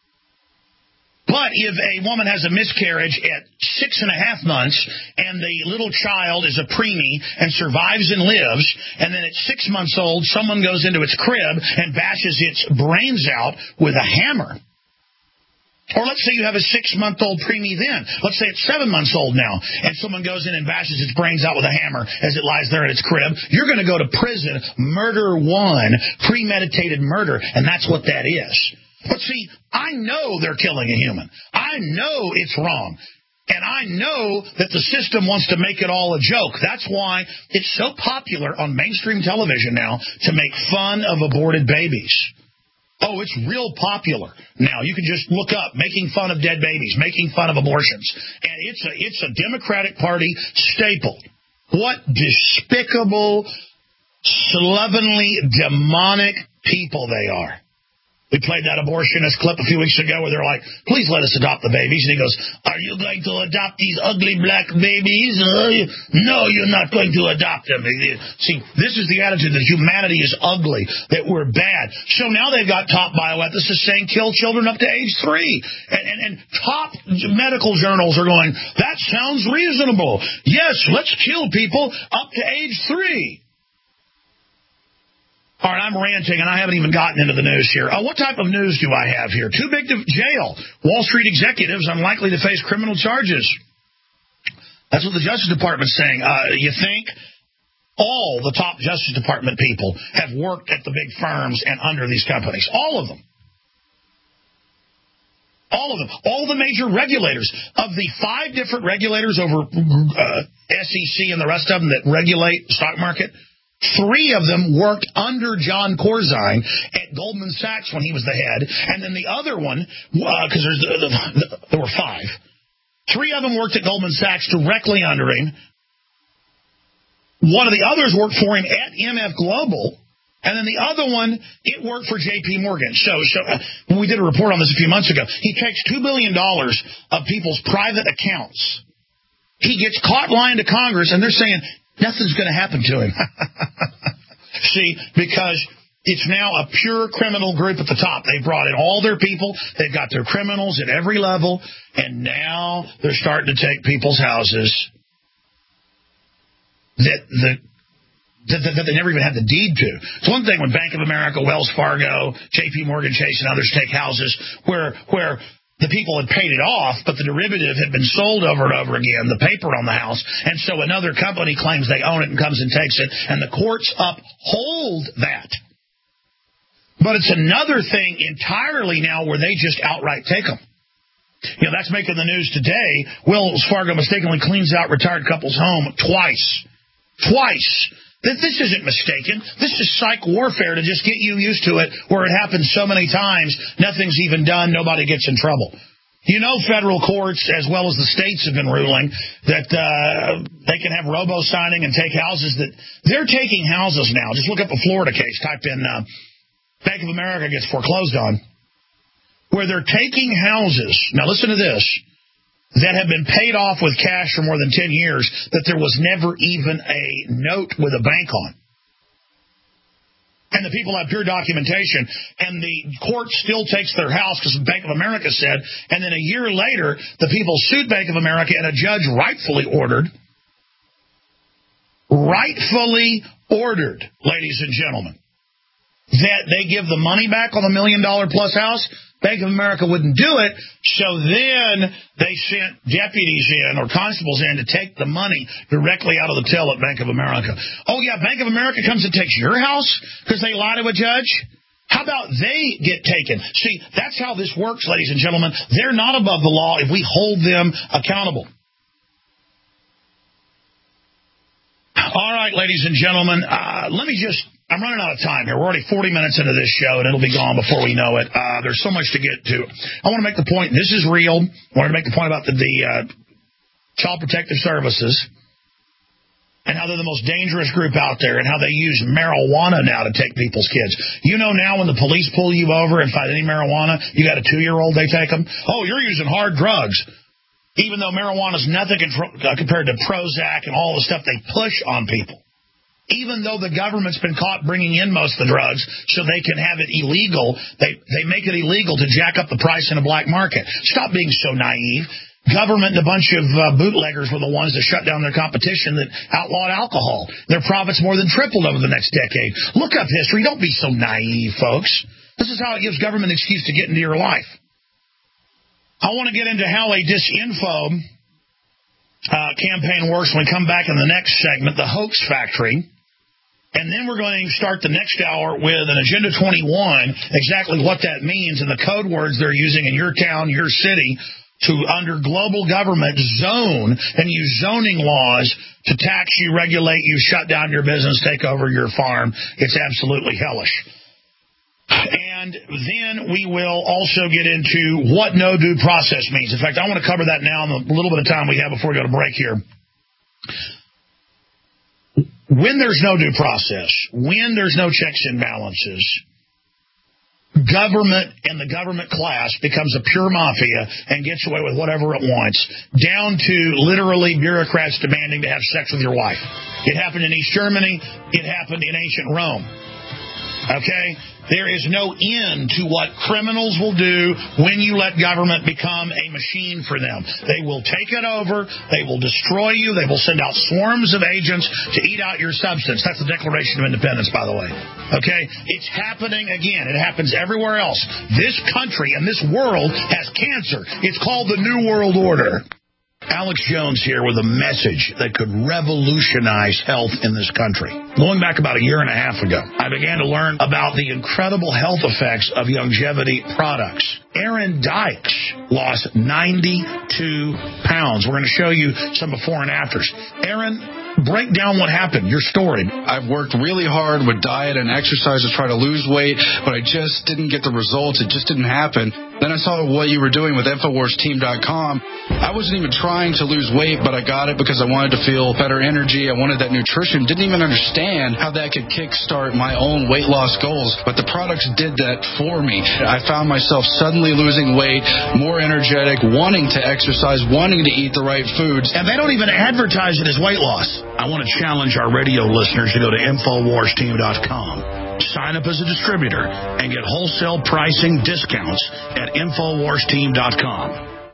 But if a woman has a miscarriage at 6.5 months and the little child is a preemie and survives and lives, and then at 6 months old, someone goes into its crib and bashes its brains out with a hammer. Or let's say you have a 6-month-old preemie then. Let's say it's 7 months old now, and someone goes in and bashes its brains out with a hammer as it lies there in its crib. You're going to go to prison, murder one, premeditated murder, and that's what that is. But see, I know they're killing a human. I know it's wrong. And I know that the system wants to make it all a joke. That's why it's so popular on mainstream television now to make fun of aborted babies. Oh, it's real popular. Now, you can just look up making fun of dead babies, making fun of abortions. And it's a Democratic Party staple. What despicable, slovenly, demonic people they are. We played that abortionist clip a few weeks ago where they're like, please let us adopt the babies. And he goes, are you going to adopt these ugly black babies? No, you're not going to adopt them. See, this is the attitude that humanity is ugly, that we're bad. So now they've got top bioethicists saying kill children up to age 3. And top medical journals are going, that sounds reasonable. Yes, let's kill people up to age 3. All right, I'm ranting, and I haven't even gotten into the news here. What type of news do I have here? Too big to jail. Wall Street executives unlikely to face criminal charges. That's what the Justice Department's saying. You think all the top Justice Department people have worked at the big firms and under these companies? All of them. All of them. All the major regulators. Of the 5 different regulators over SEC and the rest of them that regulate the stock market, 3 of them worked under John Corzine at Goldman Sachs when he was the head, and then the other one, because there were 5, 3 of them worked at Goldman Sachs directly under him. One of the others worked for him at MF Global, and then the other one, it worked for J.P. Morgan. So when we did a report on this a few months ago, he takes $2 billion of people's private accounts. He gets caught lying to Congress, and they're saying nothing's going to happen to him. See, because it's now a pure criminal group at the top. They brought in all their people. They've got their criminals at every level. And now they're starting to take people's houses that they never even had the deed to. It's one thing when Bank of America, Wells Fargo, J.P. Morgan Chase, and others take houses where the people had paid it off, but the derivative had been sold over and over again, the paper on the house, and so another company claims they own it and comes and takes it, and the courts uphold that. But it's another thing entirely now where they just outright take them. You know, that's making the news today. Wells Fargo mistakenly cleans out retired couple's home twice. This isn't mistaken. This is psych warfare to just get you used to it, where it happens so many times, nothing's even done, nobody gets in trouble. You know, federal courts, as well as the states, have been ruling that they can have robo-signing and take houses. That they're taking houses now. Just look up a Florida case. Type in Bank of America gets foreclosed on, where they're taking houses. Now, listen to this. That have been paid off with cash for more than 10 years that there was never even a note with a bank on. And the people have pure documentation, and the court still takes their house because Bank of America said, and then a year later, the people sued Bank of America, and a judge rightfully ordered, ladies and gentlemen, that they give the money back on the $1 million plus house. Bank of America wouldn't do it, so then they sent deputies in or constables in to take the money directly out of the till at Bank of America. Oh, yeah, Bank of America comes and takes your house because they lie to a judge? How about they get taken? See, that's how this works, ladies and gentlemen. They're not above the law if we hold them accountable. All right, ladies and gentlemen, I'm running out of time here. We're already 40 minutes into this show, and it'll be gone before we know it. There's so much to get to. I want to make the point, this is real. I want to make the point about the Child Protective Services and how they're the most dangerous group out there and how they use marijuana now to take people's kids. You know now when the police pull you over and find any marijuana, you got a 2-year-old, they take them. Oh, you're using hard drugs. Even though marijuana is nothing compared to Prozac and all the stuff they push on people. Even though the government's been caught bringing in most of the drugs so they can have it illegal, they make it illegal to jack up the price in a black market. Stop being so naive. Government and a bunch of bootleggers were the ones that shut down their competition that outlawed alcohol. Their profits more than tripled over the next decade. Look up history. Don't be so naive, folks. This is how it gives government an excuse to get into your life. I want to get into how a disinfo campaign works when we come back in the next segment, the hoax factory. And then we're going to start the next hour with an Agenda 21, exactly what that means and the code words they're using in your town, your city, to under global government zone and use zoning laws to tax you, regulate you, shut down your business, take over your farm. It's absolutely hellish. And then we will also get into what no due process means. In fact, I want to cover that now in the little bit of time we have before we go to break here. When there's no due process, when there's no checks and balances, government and the government class becomes a pure mafia and gets away with whatever it wants, down to literally bureaucrats demanding to have sex with your wife. It happened in East Germany. It happened in ancient Rome. Okay? There is no end to what criminals will do when you let government become a machine for them. They will take it over. They will destroy you. They will send out swarms of agents to eat out your substance. That's the Declaration of Independence, by the way. Okay? It's happening again. It happens everywhere else. This country and this world has cancer. It's called the New World Order. Alex Jones here with a message that could revolutionize health in this country. Going back about a year and a half ago, I began to learn about the incredible health effects of longevity products. Aaron Dykes lost 92 pounds. We're going to show you some before and afters. Aaron, break down what happened, your story. I've worked really hard with diet and exercise to try to lose weight, but I just didn't get the results. It just didn't happen. Then I saw what you were doing with InfoWarsTeam.com. I wasn't even trying to lose weight, but I got it because I wanted to feel better energy. I wanted that nutrition. Didn't even understand how that could kickstart my own weight loss goals, but the products did that for me. I found myself suddenly losing weight, more energetic, wanting to exercise, wanting to eat the right foods. And they don't even advertise it as weight loss. I want to challenge our radio listeners to go to InfoWarsTeam.com. Sign up as a distributor and get wholesale pricing discounts at InfoWarsTeam.com.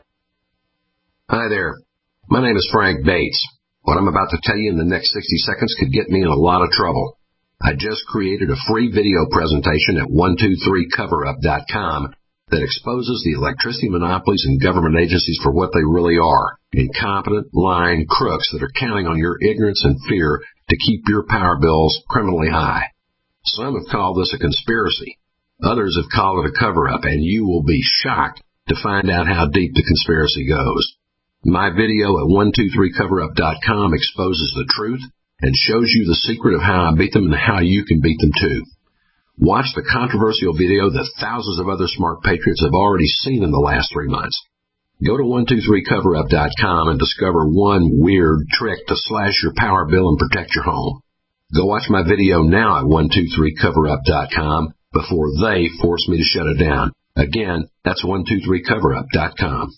Hi there. My name is Frank Bates. What I'm about to tell you in the next 60 seconds could get me in a lot of trouble. I just created a free video presentation at 123coverup.com that exposes the electricity monopolies and government agencies for what they really are. Incompetent, lying crooks that are counting on your ignorance and fear to keep your power bills criminally high. Some have called this a conspiracy. Others have called it a cover-up, and you will be shocked to find out how deep the conspiracy goes. My video at 123coverup.com exposes the truth and shows you the secret of how I beat them and how you can beat them too. Watch the controversial video that thousands of other smart patriots have already seen in the last 3 months. Go to 123coverup.com and discover one weird trick to slash your power bill and protect your home. Go watch my video now at 123coverup.com before they force me to shut it down. Again, that's 123coverup.com.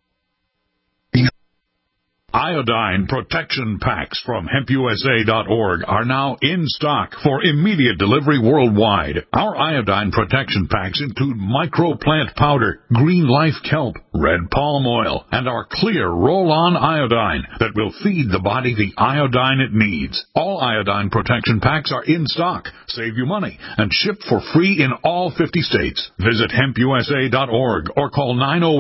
Iodine protection packs from hempusa.org are now in stock for immediate delivery worldwide. Our iodine protection packs include microplant powder, green life kelp, red palm oil, and our clear roll-on iodine that will feed the body the iodine it needs. All iodine protection packs are in stock. Save you money and ship for free in all 50 states. Visit hempusa.org or call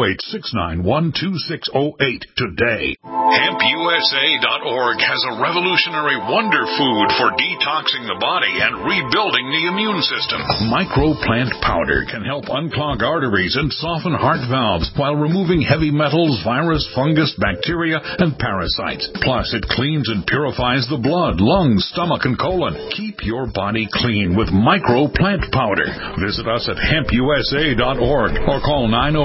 908-691-2608 today. HempUSA.org has a revolutionary wonder food for detoxing the body and rebuilding the immune system. Microplant powder can help unclog arteries and soften heart valves while removing heavy metals, virus, fungus, bacteria, and parasites. Plus, it cleans and purifies the blood, lungs, stomach, and colon. Keep your body clean with Microplant powder. Visit us at HempUSA.org or call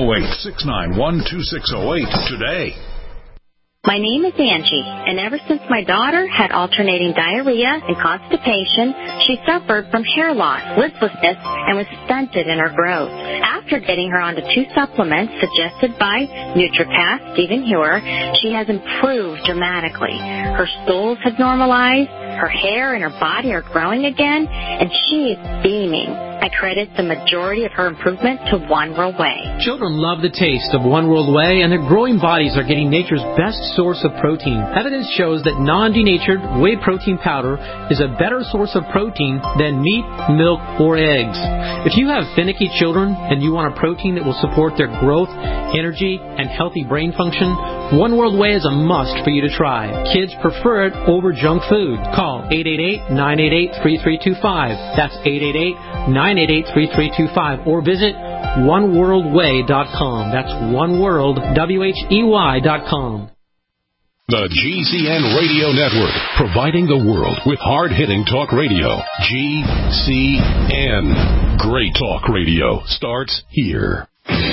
908-691-2608 today. My name is Angie, and ever since my daughter had alternating diarrhea and constipation, she suffered from hair loss, listlessness, and was stunted in her growth. After getting her onto 2 supplements suggested by NutriPath, Stephen Hewer, she has improved dramatically. Her stools have normalized, her hair and her body are growing again, and she is beaming. I credit the majority of her improvement to One World Whey. Children love the taste of One World Whey, and their growing bodies are getting nature's best source of protein. Evidence shows that non-denatured whey protein powder is a better source of protein than meat, milk, or eggs. If you have finicky children and you want a protein that will support their growth, energy, and healthy brain function, One World Whey is a must for you to try. Kids prefer it over junk food. Call 888-988-3325. That's 888-988-3325. Or visit oneworldwhey.com. That's oneworld.com. The GCN Radio Network, providing the world with hard-hitting talk radio. GCN. Great talk radio starts here.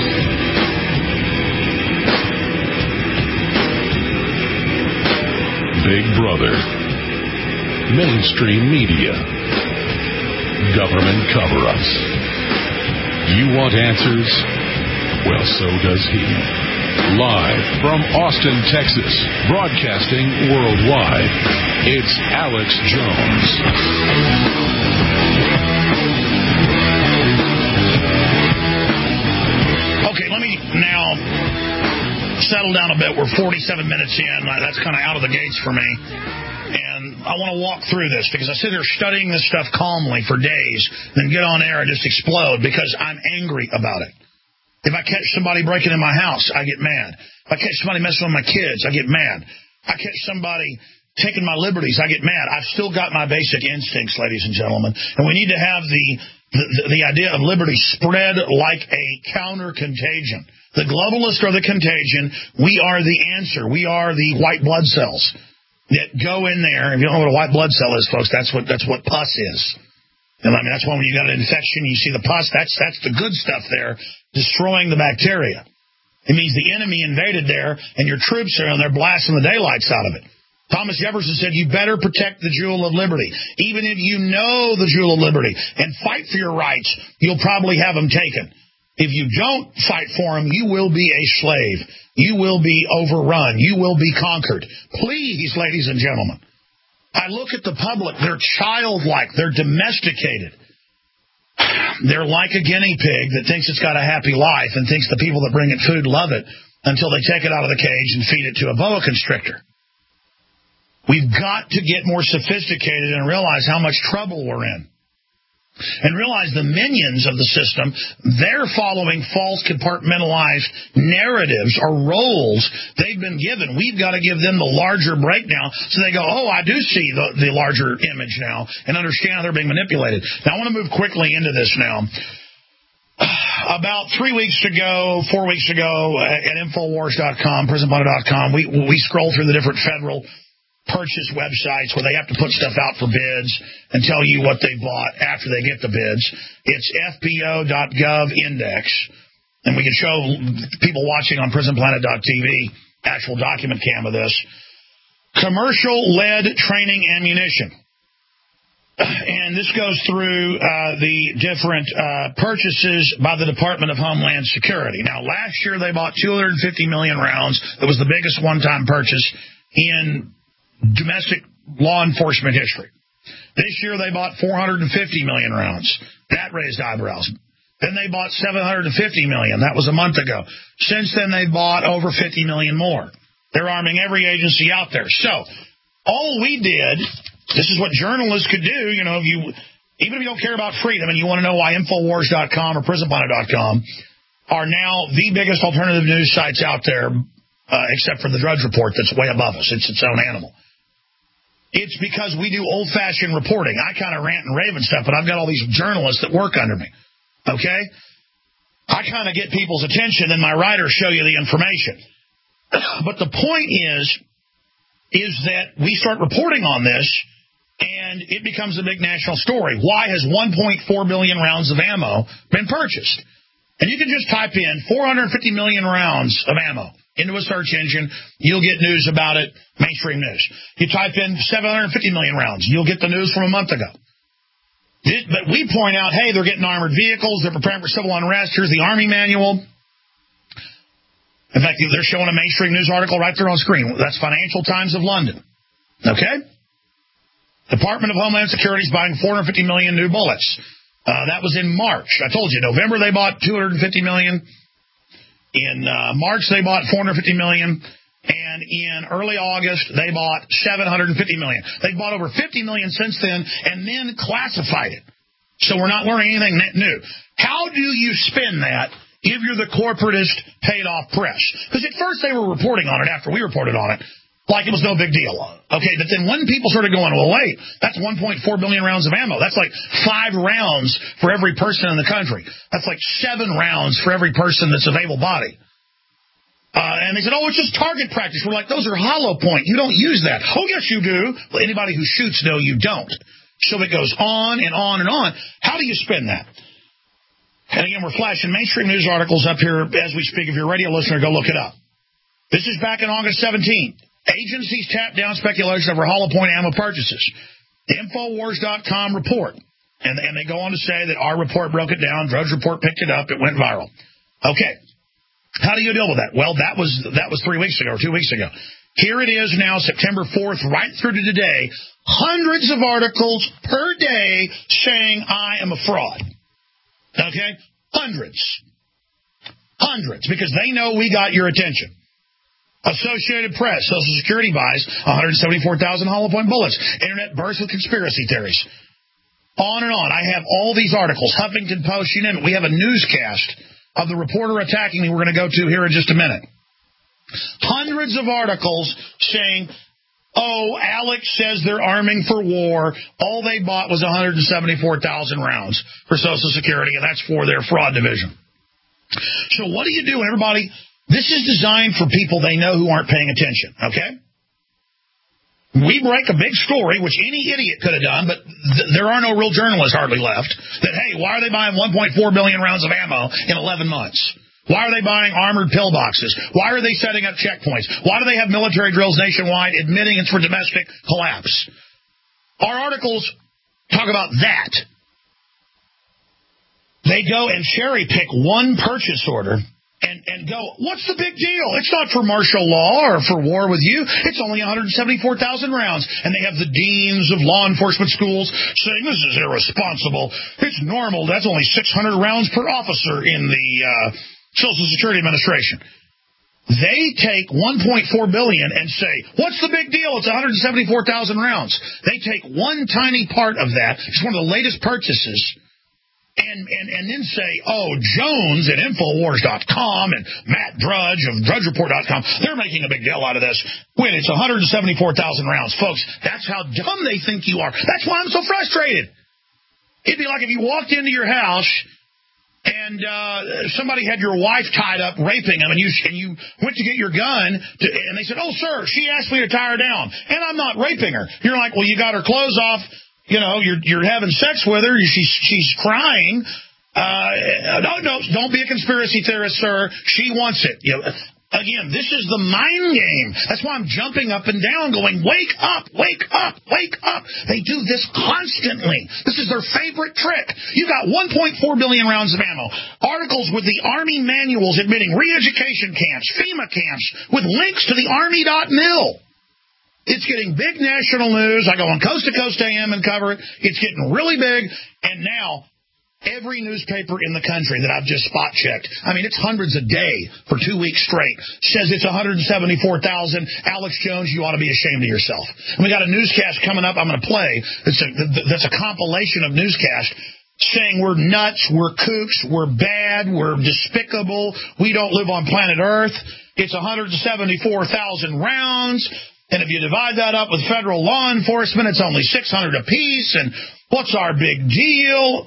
Big Brother. Mainstream media. Government cover-ups. You want answers? Well, so does he. Live from Austin, Texas, broadcasting worldwide, it's Alex Jones. Okay, let me now settle down a bit. We're 47 minutes in. That's kind of out of the gates for me. And I want to walk through this because I sit here studying this stuff calmly for days, then get on air and just explode because I'm angry about it. If I catch somebody breaking in my house, I get mad. If I catch somebody messing with my kids, I get mad. If I catch somebody taking my liberties, I get mad. I've still got my basic instincts, ladies and gentlemen. And we need to have the idea of liberty spread like a counter-contagion. The globalists are the contagion. We are the answer. We are the white blood cells that go in there. If you don't know what a white blood cell is, folks, that's what pus is. And I mean, that's why when you got an infection, you see the pus, that's the good stuff there, destroying the bacteria. It means the enemy invaded there, and your troops are on there blasting the daylights out of it. Thomas Jefferson said, you better protect the jewel of liberty. Even if you know the jewel of liberty and fight for your rights, you'll probably have them taken. If you don't fight for them, you will be a slave. You will be overrun. You will be conquered. Please, ladies and gentlemen. I look at the public. They're childlike. They're domesticated. They're like a guinea pig that thinks it's got a happy life and thinks the people that bring it food love it until they take it out of the cage and feed it to a boa constrictor. We've got to get more sophisticated and realize how much trouble we're in. And realize the minions of the system, they're following false compartmentalized narratives or roles they've been given. We've got to give them the larger breakdown so they go, oh, I do see the larger image now and understand how they're being manipulated. Now, I want to move quickly into this now. About 4 weeks ago, at Infowars.com, PrisonPlanet.com, we scroll through the different federal purchase websites where they have to put stuff out for bids and tell you what they bought after they get the bids. It's FBO.gov index, and we can show people watching on PrisonPlanet.tv actual document cam of this. Commercial lead training ammunition. And this goes through the different purchases by the Department of Homeland Security. Now, last year they bought 250 million rounds. That was the biggest one-time purchase in domestic law enforcement history. This year they bought 450 million rounds. That raised eyebrows. Then they bought 750 million. That was a month ago. Since then they bought over 50 million more. They're arming every agency out there. So all we did, this is what journalists could do, you know, even if you don't care about freedom and you want to know why Infowars.com or PrisonPlanet.com are now the biggest alternative news sites out there, except for the Drudge Report that's way above us. It's its own animal. It's because we do old-fashioned reporting. I kind of rant and rave and stuff, but I've got all these journalists that work under me. Okay? I kind of get people's attention, and my writers show you the information. But the point is that we start reporting on this, and it becomes a big national story. Why has 1.4 billion rounds of ammo been purchased? And you can just type in 450 million rounds of ammo into a search engine. You'll get news about it, mainstream news. You type in 750 million rounds. You'll get the news from a month ago. But we point out, hey, they're getting armored vehicles. They're preparing for civil unrest. Here's the Army manual. In fact, they're showing a mainstream news article right there on screen. That's Financial Times of London. Okay? Department of Homeland Security is buying 450 million new bullets. That was in March. I told you, November they bought 250 million. In March they bought 450 million. And in early August they bought 750 million. They bought over 50 million since then and then classified it. So we're not learning anything new. How do you spin that if you're the corporatist paid-off press? Because at first they were reporting on it after we reported on it like it was no big deal. Okay, but then when people started going, well, wait, that's 1.4 billion rounds of ammo. That's like 5 rounds for every person in the country. That's like 7 rounds for every person that's of able body. And they said, oh, it's just target practice. We're like, those are hollow point. You don't use that. Oh, yes, you do. Well, anybody who shoots, no, you don't. So it goes on and on and on. How do you spin that? And again, we're flashing mainstream news articles up here as we speak. If you're a radio listener, go look it up. This is back in August 17th. Agencies tap down speculation over hollow point ammo purchases. The Infowars.com report. And they go on to say that our report broke it down. Drudge Report picked it up. It went viral. Okay. How do you deal with that? Well, that was 3 weeks ago or 2 weeks ago. Here it is now, September 4th, right through to today. Hundreds of articles per day saying I am a fraud. Okay? Hundreds, because they know we got your attention. Associated Press, Social Security buys 174,000 hollow point bullets. Internet bursts with conspiracy theories. On and on. I have all these articles. Huffington Post, you name it. We have a newscast of the reporter attacking me we're going to go to here in just a minute. Hundreds of articles saying, oh, Alex says they're arming for war. All they bought was 174,000 rounds for Social Security, and that's for their fraud division. So what do you do, everybody? This is designed for people they know who aren't paying attention, okay? We break a big story, which any idiot could have done, but there are no real journalists hardly left, that, hey, why are they buying 1.4 billion rounds of ammo in 11 months? Why are they buying armored pillboxes? Why are they setting up checkpoints? Why do they have military drills nationwide admitting it's for domestic collapse? Our articles talk about that. They go and cherry pick one purchase order and go, what's the big deal? It's not for martial law or for war with you. It's only 174,000 rounds. And they have the deans of law enforcement schools saying this is irresponsible. It's normal. That's only 600 rounds per officer in the Social Security Administration. They take 1.4 billion and say, what's the big deal? It's 174,000 rounds. They take one tiny part of that. It's one of the latest purchases. And then say, oh, Jones at Infowars.com and Matt Drudge of DrudgeReport.com, they're making a big deal out of this when it's 174,000 rounds. Folks, that's how dumb they think you are. That's why I'm so frustrated. It'd be like if you walked into your house and somebody had your wife tied up raping him, and you went to get your gun, and they said, "Oh, sir, she asked me to tie her down, and I'm not raping her." You're like, "Well, you got her clothes off. You know, you're having sex with her. She's crying. No, don't be a conspiracy theorist, sir. She wants it." Again, this is the mind game. That's why I'm jumping up and down going, wake up, wake up, wake up. They do this constantly. This is their favorite trick. You got 1.4 billion rounds of ammo. Articles with the Army manuals admitting re-education camps, FEMA camps, with links to the Army.mil. It's getting big national news. I go on Coast to Coast AM and cover it. It's getting really big. And now every newspaper in the country that I've just spot checked, I mean, it's hundreds a day for 2 weeks straight, says it's 174,000. Alex Jones, you ought to be ashamed of yourself. And we got a newscast coming up I'm going to play that's a compilation of newscasts saying we're nuts, we're kooks, we're bad, we're despicable, we don't live on planet Earth. It's 174,000 rounds. And if you divide that up with federal law enforcement, it's only 600 apiece. And what's our big deal?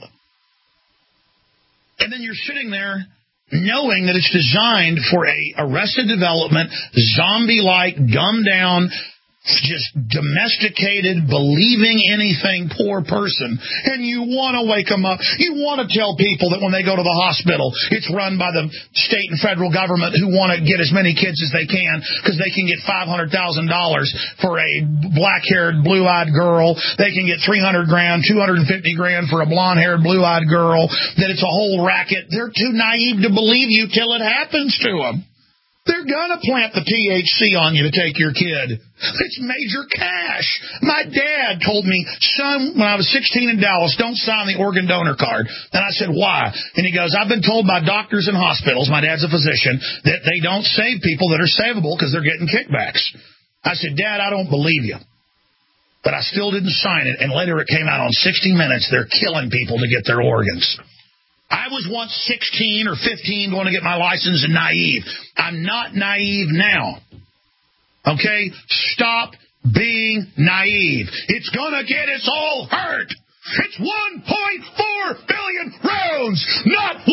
And then you're sitting there knowing that it's designed for a Arrested Development, zombie-like, dumbed-down, just domesticated, believing anything poor person. And you want to wake them up. You want to tell people that when they go to the hospital, it's run by the state and federal government who want to get as many kids as they can because they can get $500,000 for a black-haired, blue-eyed girl. They can get $300,000, $250,000 for a blonde-haired, blue-eyed girl. That it's a whole racket. They're too naive to believe you till it happens to them. They're going to plant the THC on you to take your kid. It's major cash. My dad told me, son, when I was 16 in Dallas, don't sign the organ donor card. And I said, why? And he goes, I've been told by doctors and hospitals, my dad's a physician, that they don't save people that are savable because they're getting kickbacks. I said, Dad, I don't believe you. But I still didn't sign it. And later it came out on 60 Minutes. They're killing people to get their organs. I was once 16 or 15 going to get my license and naive. I'm not naive now. Okay? Stop being naive. It's going to get us all hurt. It's 1.4 billion rounds, not 174,000.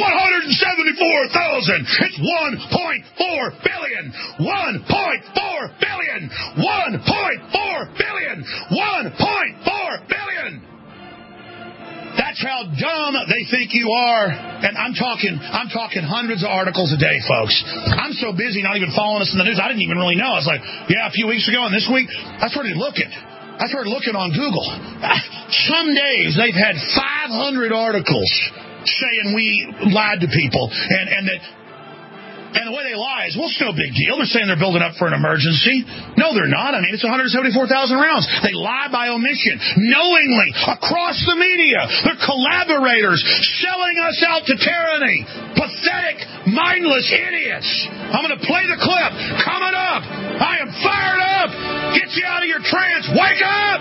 It's 1.4 billion. 1.4 billion. 1.4 billion. 1.4 billion. That's how dumb they think you are. And I'm talking hundreds of articles a day, folks. I'm so busy not even following us in the news. I didn't even really know. I was like, yeah, a few weeks ago and this week, I started looking on Google. Some days they've had 500 articles saying we lied to people and the way they lie is, well, it's no big deal. They're saying they're building up for an emergency. No, they're not. I mean, it's 174,000 rounds. They lie by omission, knowingly, across the media. They're collaborators selling us out to tyranny. Pathetic, mindless idiots. I'm going to play the clip. Coming up. I am fired up. Get you out of your trance. Wake up!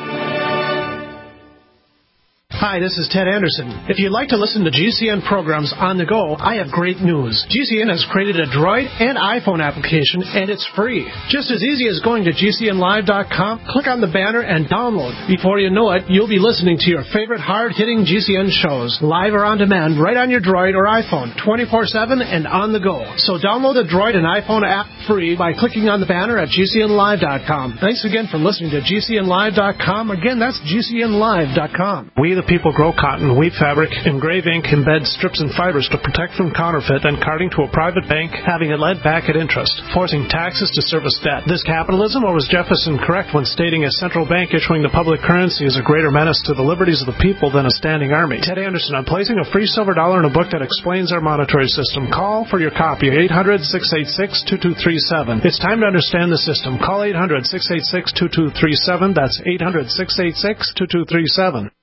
Hi, this is Ted Anderson. If you'd like to listen to GCN programs on the go, I have great news. GCN has created a Droid and iPhone application, and it's free. Just as easy as going to GCNlive.com, click on the banner, and download. Before you know it, you'll be listening to your favorite hard-hitting GCN shows, live or on demand, right on your Droid or iPhone, 24/7 and on the go. So download the Droid and iPhone app free by clicking on the banner at GCNlive.com. Thanks again for listening to GCNlive.com. Again, that's GCNlive.com. We the people grow cotton, weave fabric, engrave ink, embed strips and fibers to protect from counterfeit, then carting to a private bank, having it led back at interest, forcing taxes to service debt. This capitalism, or was Jefferson correct when stating a central bank issuing the public currency is a greater menace to the liberties of the people than a standing army? Ted Anderson, I'm placing a free silver dollar in a book that explains our monetary system. Call for your copy, 800-686-2237. It's time to understand the system. Call 800-686-2237. That's 800-686-2237.